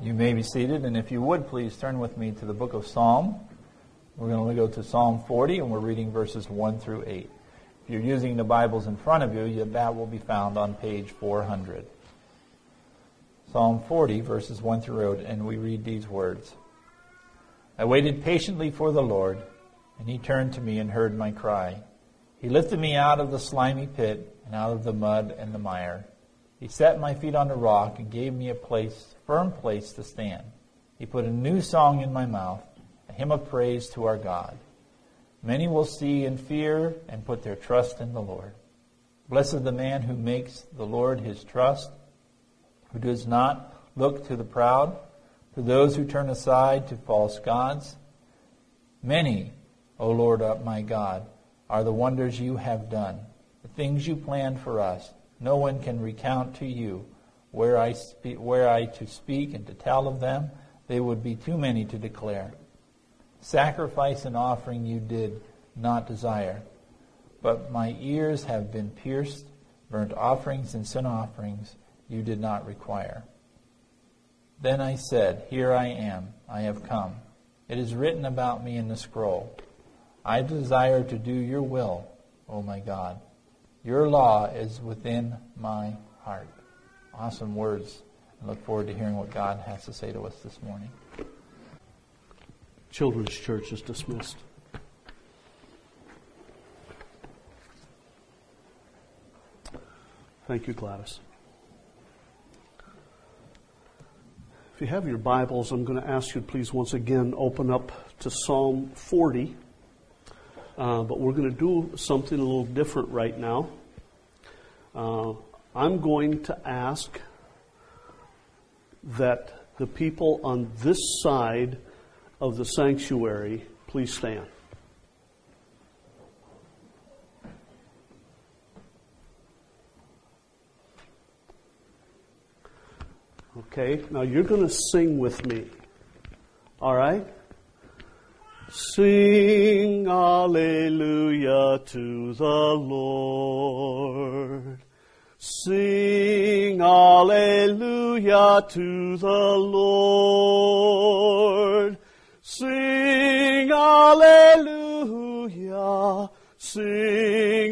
You may be seated, and if you would, please turn with me to the book of Psalm. We're going to go to Psalm 40, and we're reading verses 1 through 8. If you're using the Bibles in front of you, that will be found on page 400. Psalm 40, verses 1 through 8, and we read these words. I waited patiently for the Lord, and he turned to me and heard my cry. He lifted me out of the slimy pit and out of the mud and the mire. He set my feet on a rock and gave me a firm place to stand. He put a new song in my mouth, a hymn of praise to our God. Many will see and fear and put their trust in the Lord. Blessed the man who makes the Lord his trust, who does not look to the proud, to those who turn aside to false gods. Many, O Lord my God, are the wonders you have done, the things you planned for us. No one can recount to you. Were I to speak and to tell of them, they would be too many to declare. Sacrifice and offering you did not desire, but my ears have been pierced. Burnt offerings and sin offerings you did not require. Then I said, Here I am, I have come. It is written about me in the scroll. I desire to do your will, O my God. Your law is within my heart. Awesome words. I look forward to hearing what God has to say to us this morning. Children's Church is dismissed. Thank you, Gladys. If you have your Bibles, I'm going to ask you to please once again open up to Psalm 40. But we're going to do something a little different right now. I'm going to ask that the people on this side of the sanctuary please stand. Okay, now you're going to sing with me. All right? Sing Alleluia to the Lord. Sing Alleluia to the Lord. Sing Alleluia. Sing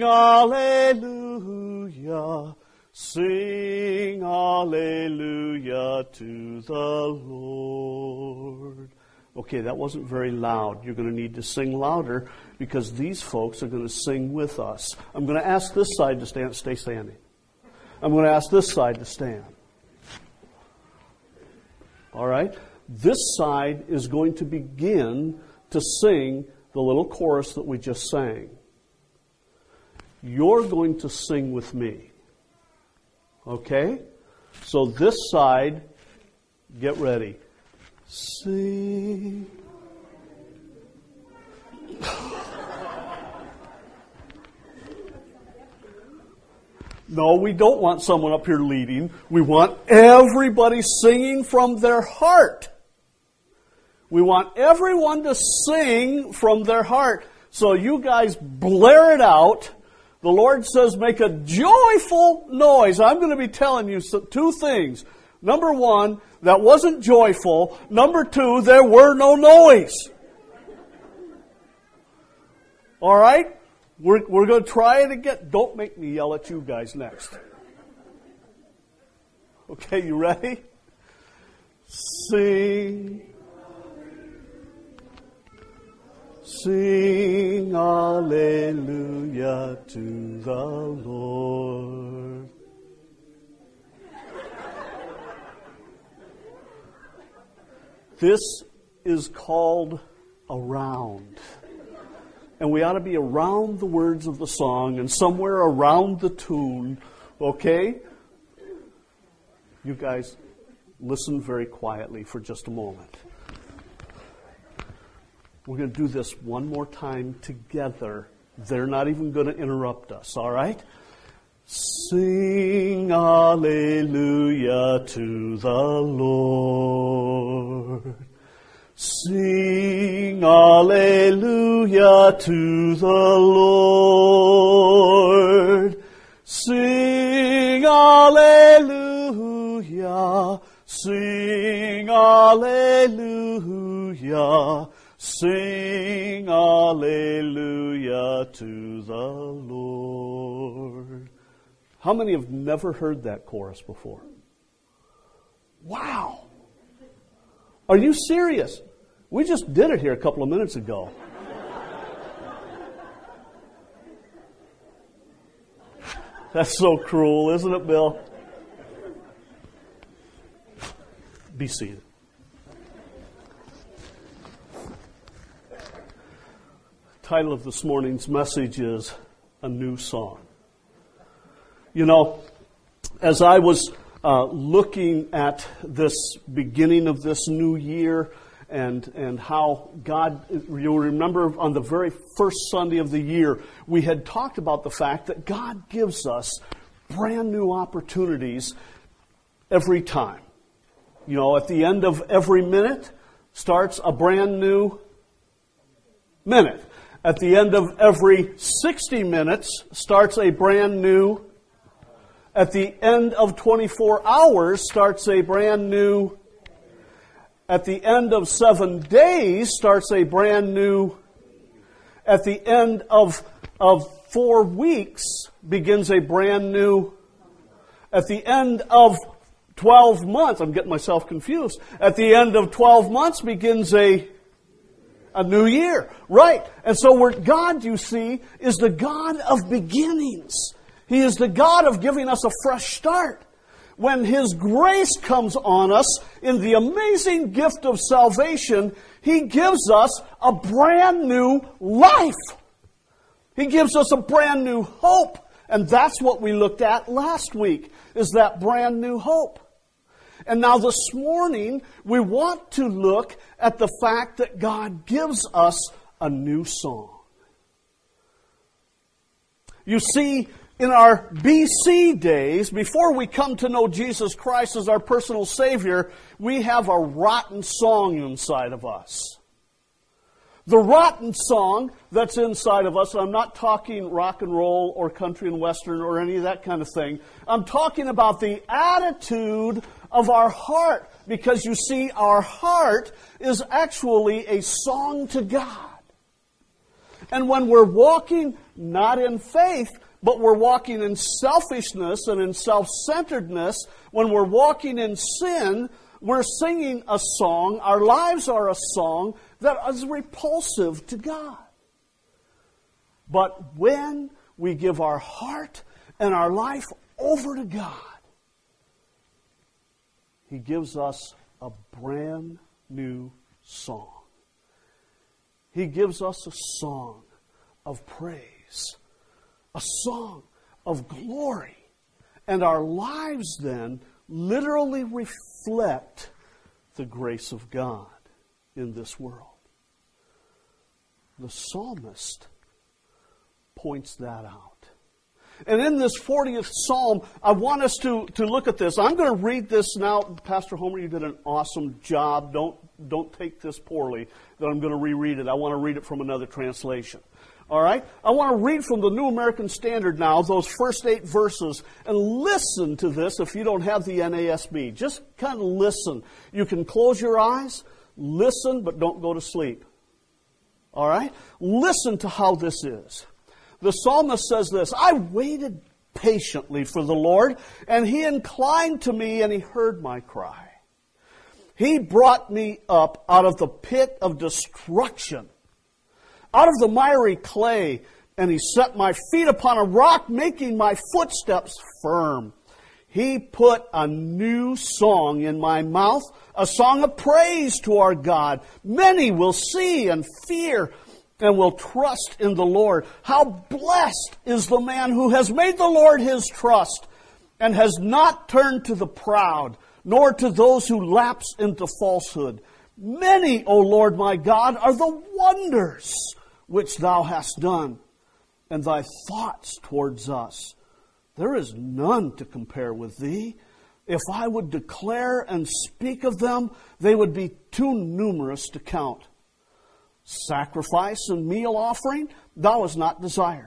Alleluia. Sing Alleluia to the Lord. Okay, that wasn't very loud. You're going to need to sing louder because these folks are going to sing with us. I'm going to ask this side to stay standing. I'm going to ask this side to stand. All right? This side is going to begin to sing the little chorus that we just sang. You're going to sing with me. Okay? So this side, get ready. Sing. No, we don't want someone up here leading. We want everybody singing from their heart. We want everyone to sing from their heart. So you guys blare it out. The Lord says make a joyful noise. I'm going to be telling you two things. Number one, that wasn't joyful. Number two, there were no noise. All right? We're going to try it again. Don't make me yell at you guys next. Okay, you ready? Sing. Sing Alleluia to the Lord. This is called around. And we ought to be around the words of the song and somewhere around the tune. Okay? You guys, listen very quietly for just a moment. We're going to do this one more time together. They're not even going to interrupt us, all right? Sing Alleluia to the Lord. Sing Alleluia to the Lord. Sing Alleluia. Sing Alleluia. Alleluia. Sing Alleluia to the Lord. How many have never heard that chorus before? Wow. Are you serious? We just did it here a couple of minutes ago. That's so cruel, isn't it, Bill? Be seated. The title of this morning's message is A New Song. You know, as I was looking at this beginning of this new year and how God, you'll remember on the very first Sunday of the year, we had talked about the fact that God gives us brand new opportunities every time. You know, at the end of every minute starts a brand new minute. At the end of every 60 minutes starts a brand new. At the end of 24 hours starts a brand new. At the end of 7 days starts a brand new. At the end of 4 weeks begins a brand new. At the end of 12 months, I'm getting myself confused. At the end of 12 months begins a new year. Right. And so God, you see, is the God of beginnings. He is the God of giving us a fresh start. When His grace comes on us in the amazing gift of salvation, He gives us a brand new life. He gives us a brand new hope. And that's what we looked at last week, is that brand new hope. And now this morning, we want to look at the fact that God gives us a new song. You see, in our BC days, before we come to know Jesus Christ as our personal Savior, we have a rotten song inside of us. The rotten song that's inside of us, and I'm not talking rock and roll or country and western or any of that kind of thing. I'm talking about the attitude of our heart. Because you see, our heart is actually a song to God. And when we're walking not in faith, but we're walking in selfishness and in self-centeredness, when we're walking in sin, we're singing a song, our lives are a song that is repulsive to God. But when we give our heart and our life over to God, He gives us a brand new song. He gives us a song of praise, a song of glory. And our lives then literally reflect the grace of God in this world. The psalmist points that out. And in this 40th Psalm, I want us to look at this. I'm going to read this now. Pastor Homer, you did an awesome job. Don't take this poorly that I'm going to reread it. I want to read it from another translation. All right? I want to read from the New American Standard now, those first 8 verses, and listen to this if you don't have the NASB. Just kind of listen. You can close your eyes, listen, but don't go to sleep. All right? Listen to how this is. The psalmist says this, I waited patiently for the Lord, and He inclined to me, and He heard my cry. He brought me up out of the pit of destruction, out of the miry clay, and He set my feet upon a rock, making my footsteps firm. He put a new song in my mouth, a song of praise to our God. Many will see and fear and will trust in the Lord. How blessed is the man who has made the Lord his trust and has not turned to the proud, nor to those who lapse into falsehood. Many, O Lord my God, are the wonders which Thou hast done, and Thy thoughts towards us. There is none to compare with Thee. If I would declare and speak of them, they would be too numerous to count. Sacrifice and meal offering Thou hast not desired.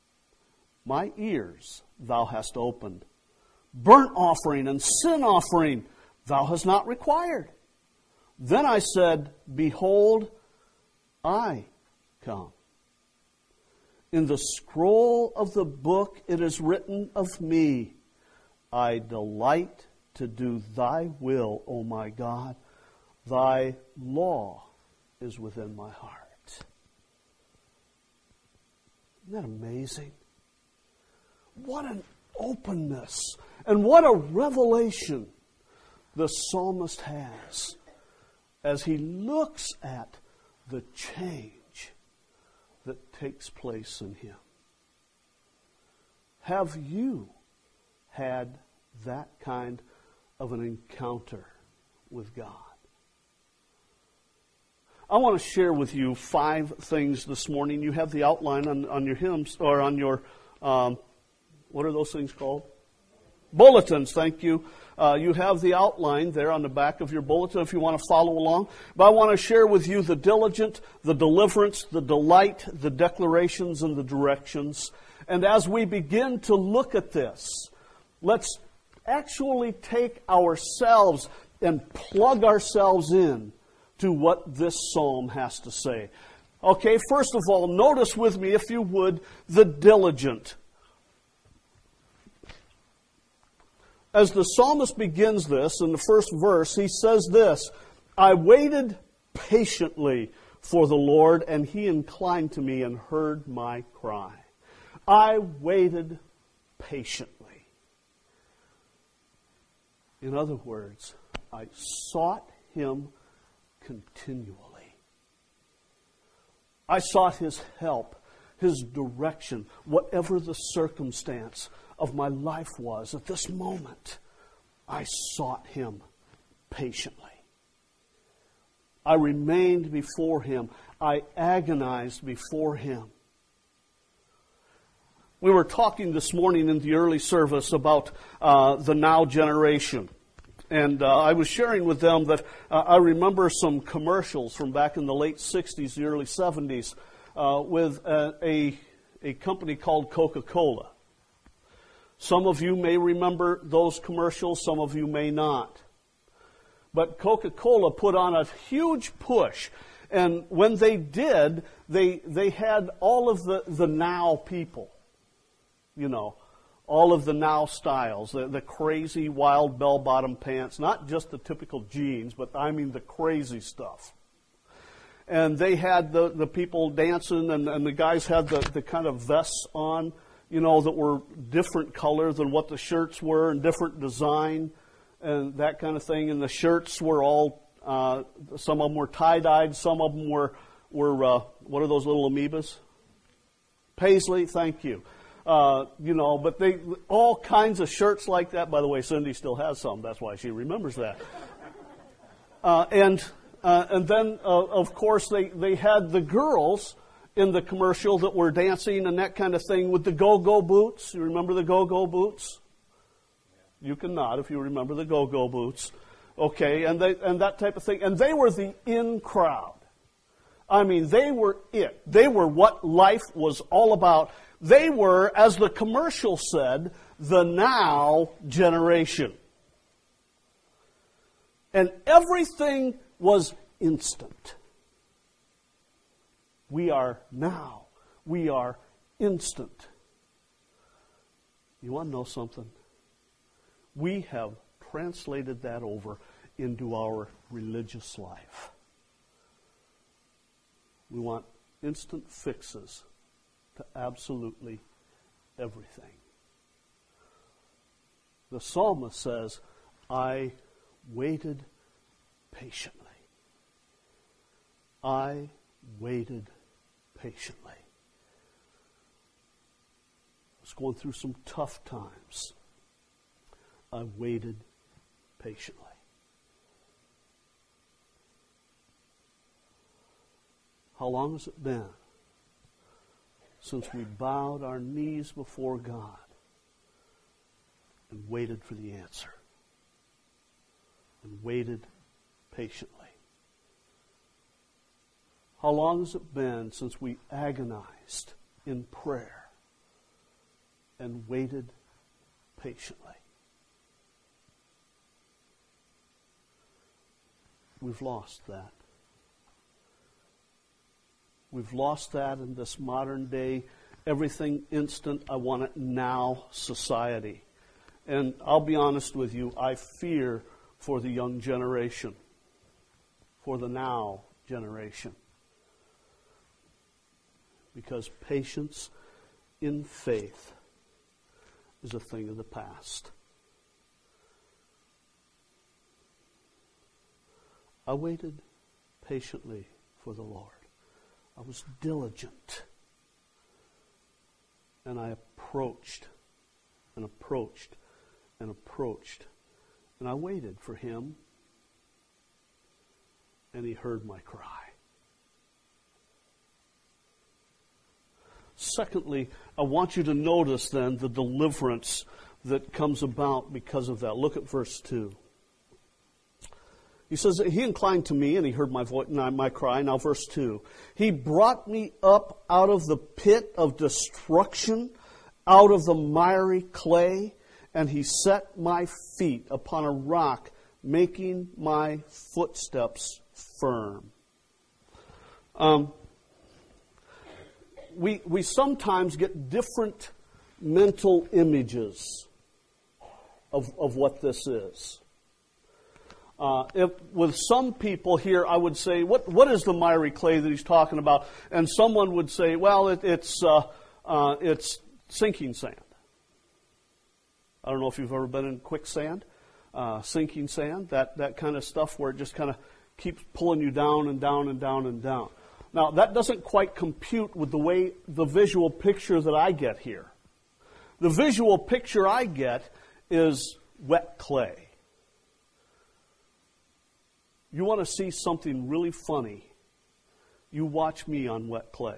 My ears Thou hast opened. Burnt offering and sin offering Thou hast not required. Then I said, Behold, I come. In the scroll of the book it is written of me, I delight to do thy will, O my God. Thy law is within my heart. Isn't that amazing? What an openness and what a revelation the psalmist has as he looks at the change that takes place in him. Have you had that kind of an encounter with God? I want to share with you 5 things this morning. You have the outline on your hymns, or on your, what are those things called? Bulletins, thank you. You have the outline there on the back of your bulletin if you want to follow along. But I want to share with you the diligent, the deliverance, the delight, the declarations, and the directions. And as we begin to look at this, let's actually take ourselves and plug ourselves in to what this psalm has to say. Okay, first of all, notice with me, if you would, the diligent. As the psalmist begins this, in the first verse, he says this, I waited patiently for the Lord, and he inclined to me and heard my cry. I waited patiently. In other words, I sought him continually. I sought his help, his direction, whatever the circumstance of my life was at this moment. I sought him patiently. I remained before him. I agonized before him. We were talking this morning in the early service about the now generation. And I was sharing with them that I remember some commercials from back in the late 60s, the early 70s, with a company called Coca-Cola. Some of you may remember those commercials, some of you may not. But Coca-Cola put on a huge push. And when they did, they had all of the now people, you know, all of the now styles, the crazy wild bell-bottom pants, not just the typical jeans, but I mean the crazy stuff. And they had the people dancing, and the guys had the kind of vests on, you know, that were different color than what the shirts were, and different design, and that kind of thing. And the shirts were all, some of them were tie-dyed, some of them were what are those little amoebas? Paisley, thank you. You know, but they, all kinds of shirts like that. By the way, Cindy still has some. That's why she remembers that. And then, of course, they had the girls in the commercial that were dancing and that kind of thing with the go-go boots. You remember the go-go boots? You can nod if you remember the go-go boots. Okay, and that type of thing. And they were the in crowd. I mean, they were it. They were what life was all about. They were, as the commercial said, the now generation. And everything was instant. We are now. We are instant. You want to know something? We have translated that over into our religious life. We want instant fixes to absolutely everything. The psalmist says, I waited patiently. I waited patiently. I was going through some tough times. I waited patiently. How long has it been since we bowed our knees before God and waited for the answer? And waited patiently. How long has it been since we agonized in prayer and waited patiently? We've lost that. We've lost that in this modern day, everything instant, I want it now society. And I'll be honest with you, I fear for the young generation, for the now generation. Because patience in faith is a thing of the past. I waited patiently for the Lord. I was diligent. And I approached and approached and approached. And I waited for Him. And He heard my cry. Secondly, I want you to notice then the deliverance that comes about because of that. Look at verse 2. He says, He inclined to me and He heard my voice, my cry. Now verse 2. He brought me up out of the pit of destruction, out of the miry clay, and He set my feet upon a rock, making my footsteps firm. We sometimes get different mental images of what this is. With some people here, I would say, what is the miry clay that he's talking about? And someone would say, well, it's sinking sand. I don't know if you've ever been in quicksand, sinking sand, that kind of stuff where it just kind of keeps pulling you down and down and down and down. Now, that doesn't quite compute with the visual picture that I get here. The visual picture I get is wet clay. You want to see something really funny, you watch me on wet clay.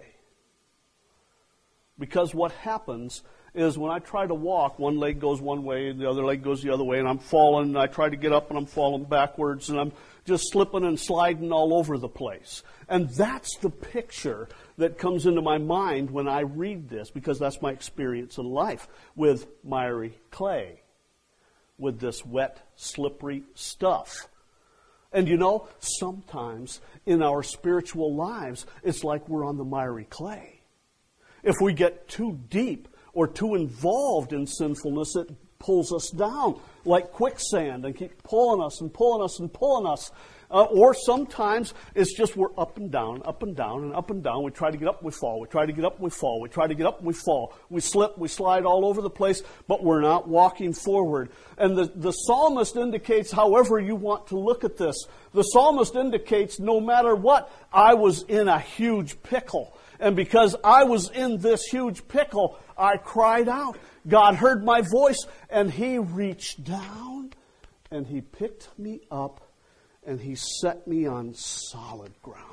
Because what happens is when I try to walk, one leg goes one way and the other leg goes the other way, and I'm falling, and I try to get up and I'm falling backwards, and I'm just slipping and sliding all over the place. And that's the picture that comes into my mind when I read this, because that's my experience in life with miry clay, with this wet, slippery stuff. And you know, sometimes in our spiritual lives, it's like we're on the miry clay. If we get too deep or too involved in sinfulness, it pulls us down like quicksand and keeps pulling us and pulling us and pulling us. Or sometimes it's just we're up and down and up and down. We try to get up, we fall. We try to get up, we fall. We try to get up, we fall. We slip, we slide all over the place, but we're not walking forward. And the psalmist indicates, however you want to look at this, the psalmist indicates no matter what, I was in a huge pickle. And because I was in this huge pickle, I cried out. God heard my voice, and He reached down, and He picked me up, and He set me on solid ground.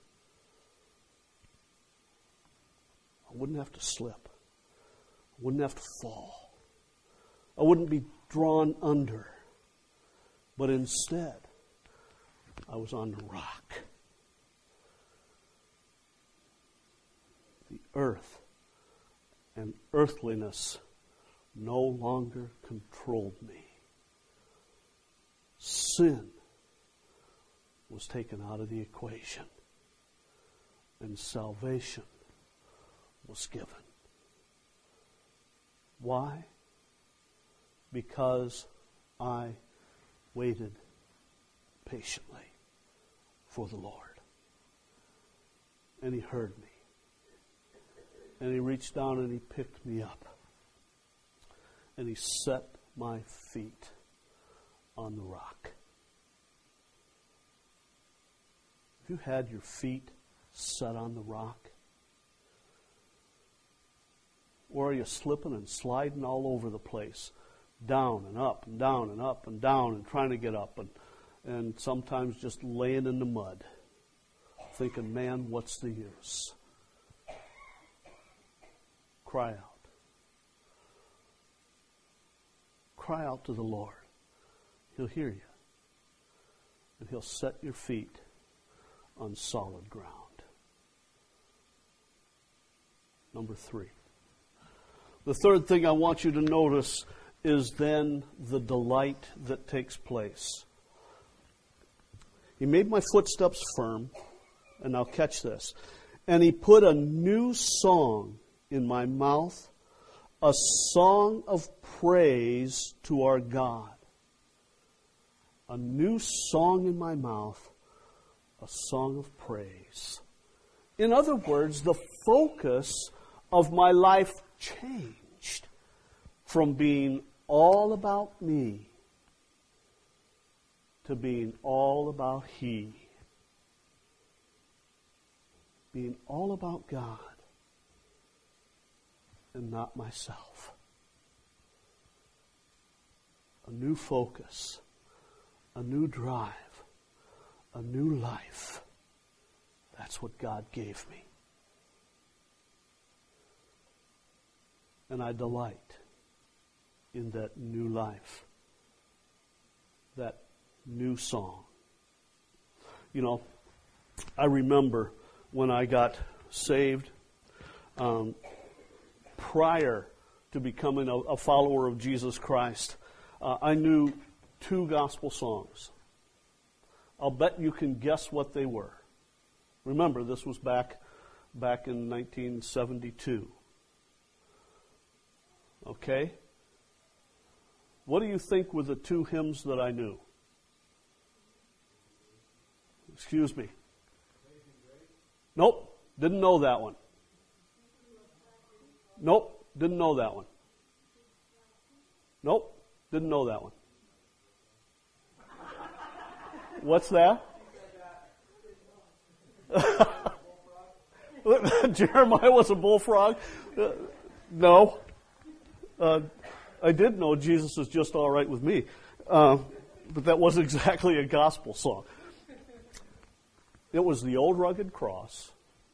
I wouldn't have to slip. I wouldn't have to fall. I wouldn't be drawn under. But instead, I was on the rock. The earth and earthliness no longer controlled me. Sin was taken out of the equation, and salvation was given. Why? Because I waited patiently for the Lord. And He heard me. And He reached down and He picked me up. And He set my feet on the rock. Have you had your feet set on the rock? Or are you slipping and sliding all over the place? Down and up and down and up and down and trying to get up and sometimes just laying in the mud. Thinking, man, what's the use? Cry out. Cry out to the Lord. He'll hear you. And He'll set your feet on solid ground. Number 3. The third thing I want you to notice is then the delight that takes place. He made my footsteps firm. And now catch this. And He put a new song in my mouth, a song of praise to our God. A new song in my mouth, a song of praise. In other words, the focus of my life changed from being all about me to being all about He. Being all about God and not myself. A new focus, a new drive, a new life. That's what God gave me. And I delight in that new life, that new song. You know, I remember when I got saved, prior to becoming a follower of Jesus Christ, I knew 2 gospel songs. I'll bet you can guess what they were. Remember, this was back in 1972. Okay? What do you think were the 2 hymns that I knew? Excuse me. Nope, didn't know that one. Nope, didn't know that one. Nope, didn't know that one. What's that? Jeremiah was a bullfrog? No. I did know Jesus is just all right with me. But that wasn't exactly a gospel song. It was the Old Rugged Cross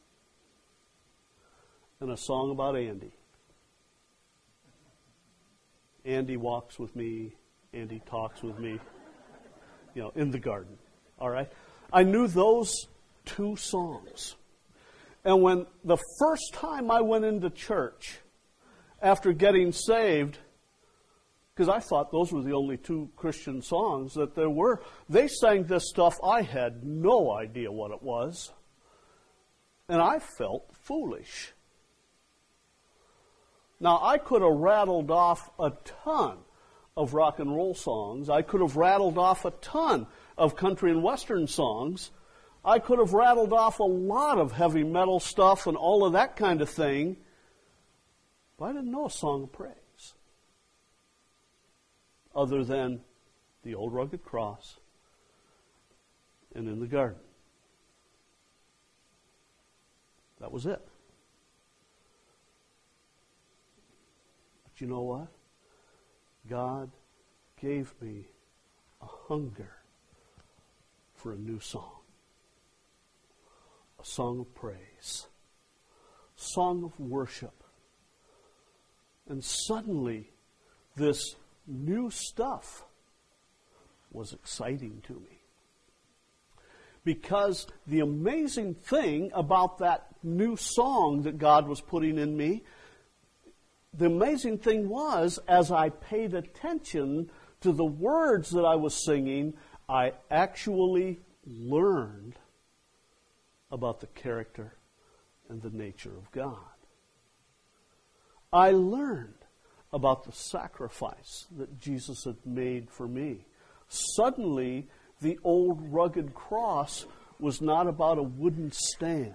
and a song about Andy. Andy walks with me. Andy talks with me. You know, in the garden. All right? I knew those 2 songs. And when the first time I went into church after getting saved, because I thought those were the only 2 Christian songs that there were, they sang this stuff. I had no idea what it was. And I felt foolish. Now, I could have rattled off a ton of rock and roll songs. I could have rattled off a ton of country and western songs. I could have rattled off a lot of heavy metal stuff and all of that kind of thing. But I didn't know a song of praise other than the Old Rugged Cross and In the Garden. That was it. But you know what? God gave me a hunger for a new song. A song of praise. Song of worship. And suddenly, this new stuff was exciting to me. Because the amazing thing about that new song that God was putting in me, the amazing thing was, as I paid attention to the words that I was singing, I actually learned about the character and the nature of God. I learned about the sacrifice that Jesus had made for me. Suddenly, the old rugged cross was not about a wooden stand.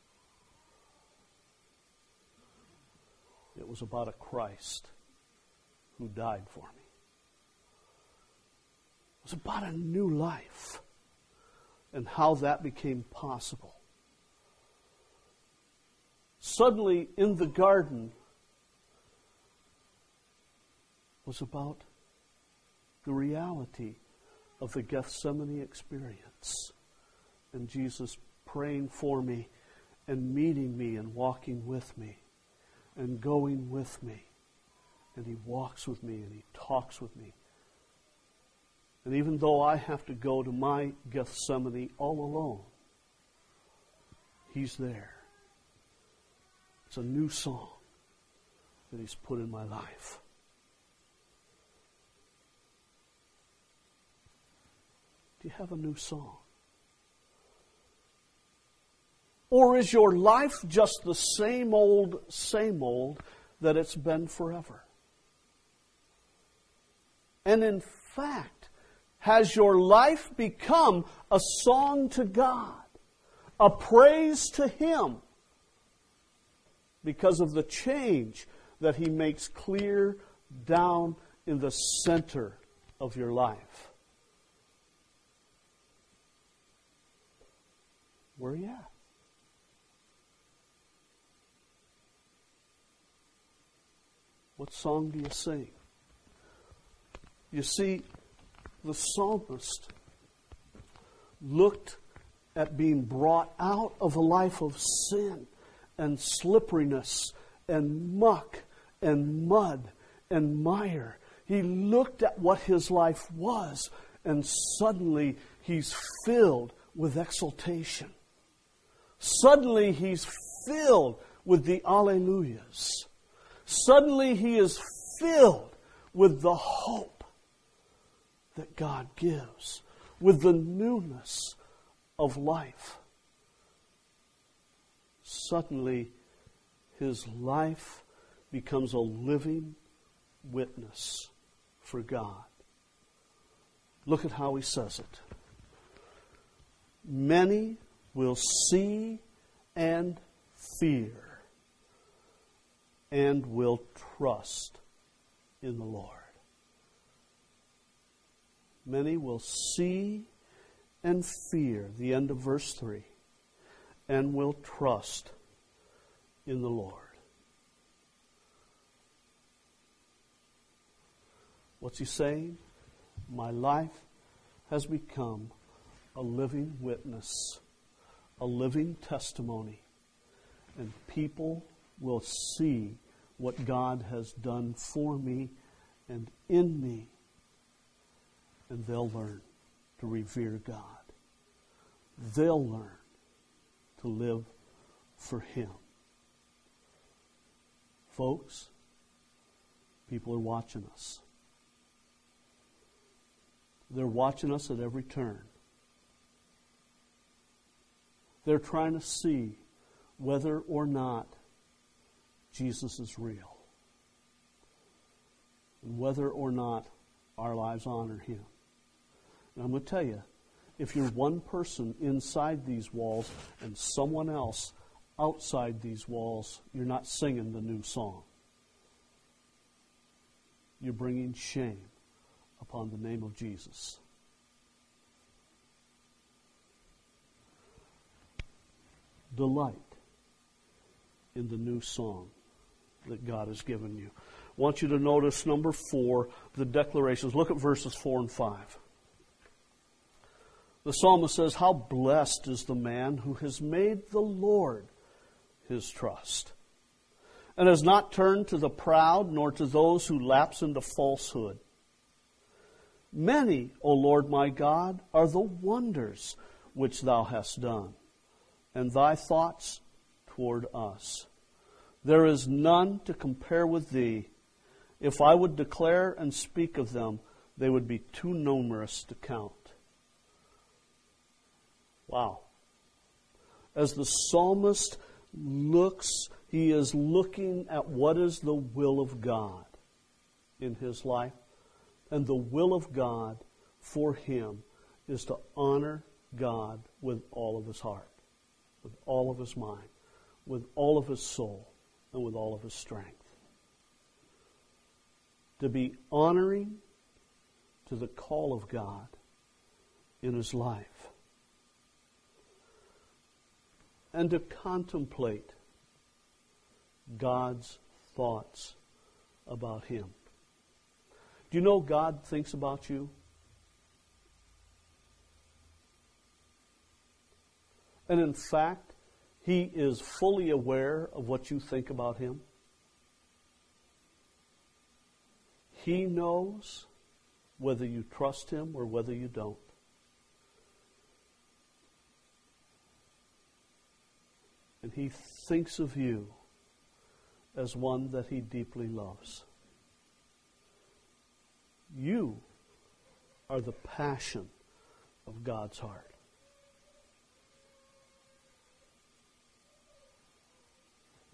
It was about a Christ who died for me. It was about a new life and how that became possible. Suddenly, in the garden, was about the reality of the Gethsemane experience. And Jesus praying for me and meeting me and walking with me and going with me. And He walks with me and He talks with me. And even though I have to go to my Gethsemane all alone, He's there. It's a new song that He's put in my life. Do you have a new song? Or is your life just the same old that it's been forever? And in fact, has your life become a song to God, a praise to Him, because of the change that He makes clear down in the center of your life? Where are you at? What song do you sing? You see, the psalmist looked at being brought out of a life of sin and slipperiness and muck and mud and mire. He looked at what his life was, and suddenly he's filled with exultation. Suddenly he's filled with the alleluias. Suddenly he is filled with the hope that God gives, with the newness of life. Suddenly his life becomes a living witness for God. Look at how he says it. Many will see and fear and will trust in the Lord. Many will see and fear, the end of verse 3, and will trust in the Lord. What's he saying? My life has become a living witness, a living testimony, and people will see what God has done for me and in me, and they'll learn to revere God. They'll learn to live for Him. Folks, people are watching us. They're watching us at every turn. They're trying to see whether or not Jesus is real, and whether or not our lives honor Him. And I'm going to tell you, if you're one person inside these walls and someone else outside these walls, you're not singing the new song. You're bringing shame upon the name of Jesus. Delight in the new song that God has given you. I want you to notice number 4, the declarations. Look at verses 4 and 5. The psalmist says, how blessed is the man who has made the Lord his trust, and has not turned to the proud, nor to those who lapse into falsehood. Many, O Lord my God, are the wonders which thou hast done, and thy thoughts toward us. There is none to compare with thee. If I would declare and speak of them, they would be too numerous to count. Wow. As the psalmist looks, he is looking at what is the will of God in his life. And the will of God for him is to honor God with all of his heart, with all of his mind, with all of his soul, and with all of his strength. To be honoring to the call of God in his life. And to contemplate God's thoughts about him. Do you know God thinks about you? And in fact, He is fully aware of what you think about Him. He knows whether you trust Him or whether you don't. And He thinks of you as one that He deeply loves. You are the passion of God's heart.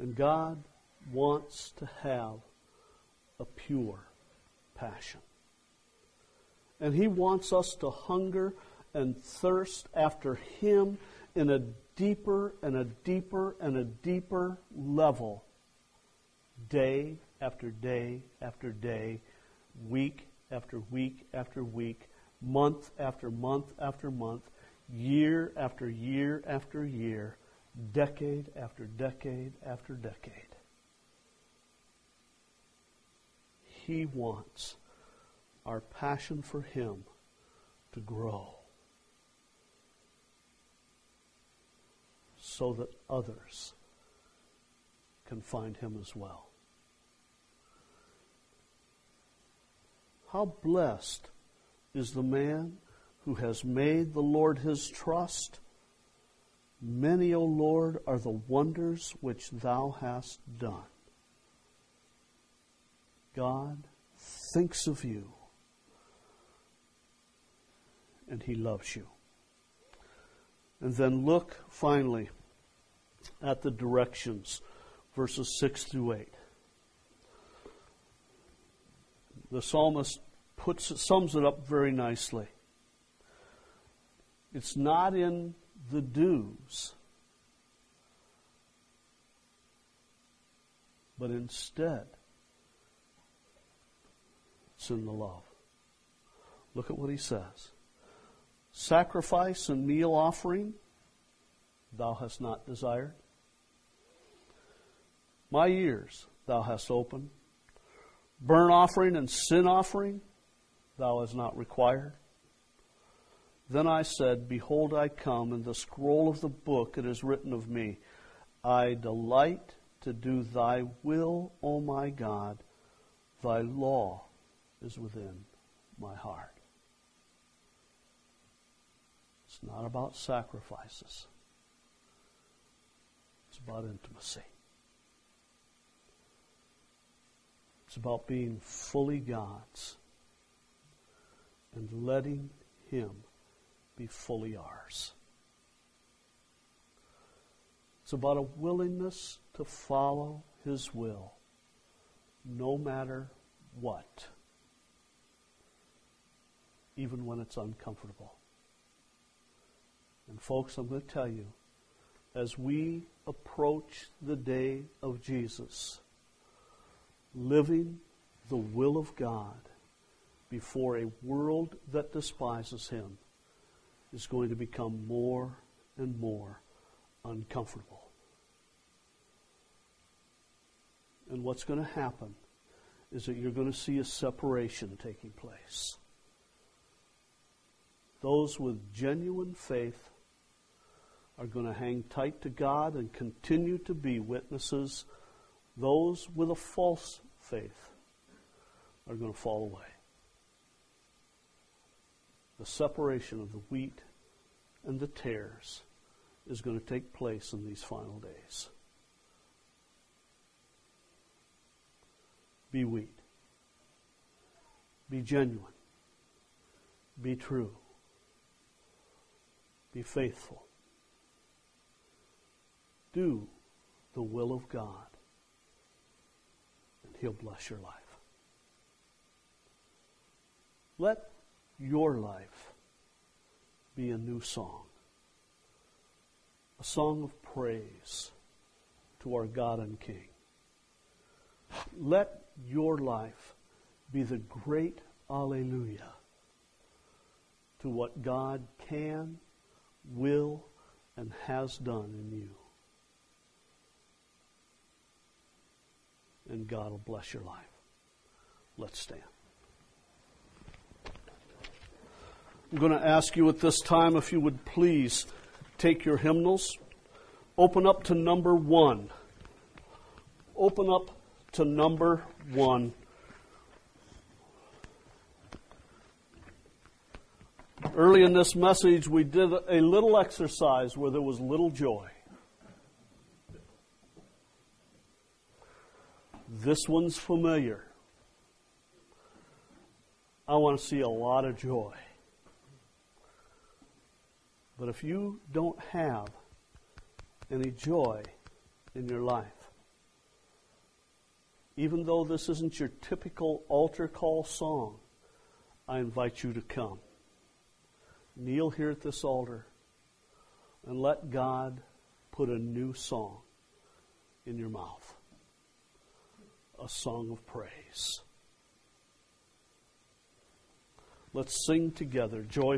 And God wants to have a pure passion. And He wants us to hunger and thirst after Him in a deeper and a deeper and a deeper level, day after day after day, week after week after week, month after month after month, year after year after year, decade after decade after decade. He wants our passion for Him to grow so that others can find Him as well. How blessed is the man who has made the Lord his trust. Many, O Lord, are the wonders which Thou hast done. God thinks of you, and He loves you. And then look finally at the directions, verses 6 through 8. The psalmist sums it up very nicely. It's not in the do's, but instead it's in the love. Look at what he says. Sacrifice and meal offering Thou hast not desired. My ears Thou hast opened. Burnt offering and sin offering Thou hast not required. Then I said, Behold, I come, in the scroll of the book it is written of me, I delight to do Thy will, O my God. Thy law is within my heart. It's not about sacrifices. It's about intimacy. It's about being fully God's and letting Him be fully ours. It's about a willingness to follow His will, no matter what, even when it's uncomfortable. And folks, I'm going to tell you, as we approach the day of Jesus, living the will of God before a world that despises Him is going to become more and more uncomfortable. And what's going to happen is that you're going to see a separation taking place. Those with genuine faith are going to hang tight to God and continue to be witnesses. Those with a false faith are going to fall away. The separation of the wheat and the tares is going to take place in these final days. Be wheat. Be genuine. Be true. Be faithful. Do the will of God, and He'll bless your life. Let your life be a new song, a song of praise to our God and King. Let your life be the great alleluia to what God can, will, and has done in you. And God will bless your life. Let's stand. I'm going to ask you at this time if you would please take your hymnals, open up to number 1. Open up to number 1. Early in this message, we did a little exercise where there was little joy. This one's familiar. I want to see a lot of joy. But if you don't have any joy in your life, even though this isn't your typical altar call song, I invite you to come. Kneel here at this altar and let God put a new song in your mouth. A song of praise. Let's sing together, joy.